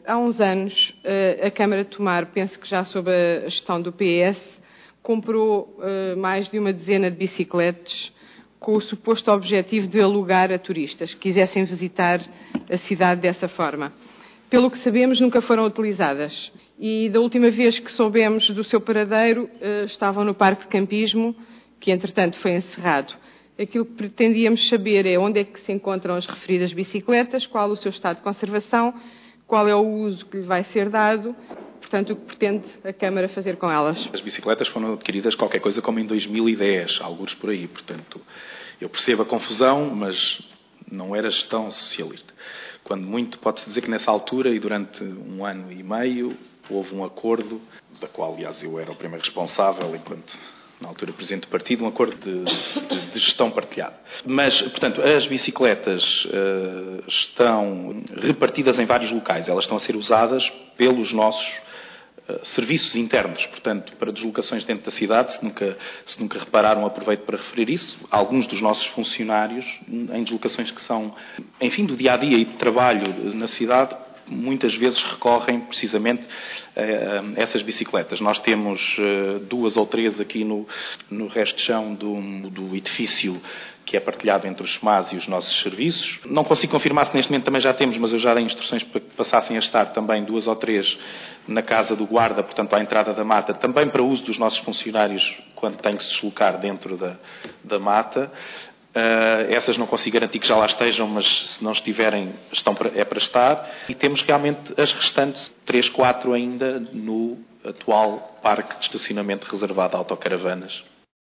Há uns anos, a Câmara de Tomar, penso que já sob a gestão do PS, comprou mais de uma dezena de bicicletas com o suposto objetivo de alugar a turistas que quisessem visitar a cidade dessa forma. Pelo que sabemos, nunca foram utilizadas. E da última vez que soubemos do seu paradeiro, estavam no Parque de Campismo, que entretanto foi encerrado. Aquilo que pretendíamos saber é onde é que se encontram as referidas bicicletas, qual o seu estado de conservação, qual é o uso que lhe vai ser dado, portanto, o que pretende a Câmara fazer com elas. As bicicletas foram adquiridas qualquer coisa como em 2010, alguns por aí, portanto, eu percebo a confusão, mas não era gestão socialista. Quando muito, pode-se dizer que nessa altura e durante 1 ano e meio houve um acordo, da qual, aliás, eu era o primeiro responsável, enquanto, na altura, presidente do partido, um acordo de gestão partilhada. Mas, portanto, as bicicletas estão repartidas em vários locais. Elas estão a ser usadas pelos nossos serviços internos, portanto, para deslocações dentro da cidade. Se nunca repararam, aproveito para referir isso. Alguns dos nossos funcionários, em deslocações que são, enfim, do dia-a-dia e de trabalho na cidade, muitas vezes recorrem precisamente a essas bicicletas. Nós temos 2 ou 3 aqui no resto de chão do edifício, que é partilhado entre os SMAS e os nossos serviços. Não consigo confirmar se neste momento também já temos, mas eu já dei instruções para que passassem a estar também 2 ou 3 na Casa do Guarda, portanto, à entrada da mata, também para uso dos nossos funcionários quando têm que se deslocar dentro da mata. Essas não consigo garantir que já lá estejam, mas se não estiverem, é para estar. E temos realmente as restantes 3, 4 ainda no atual parque de estacionamento reservado a autocaravanas.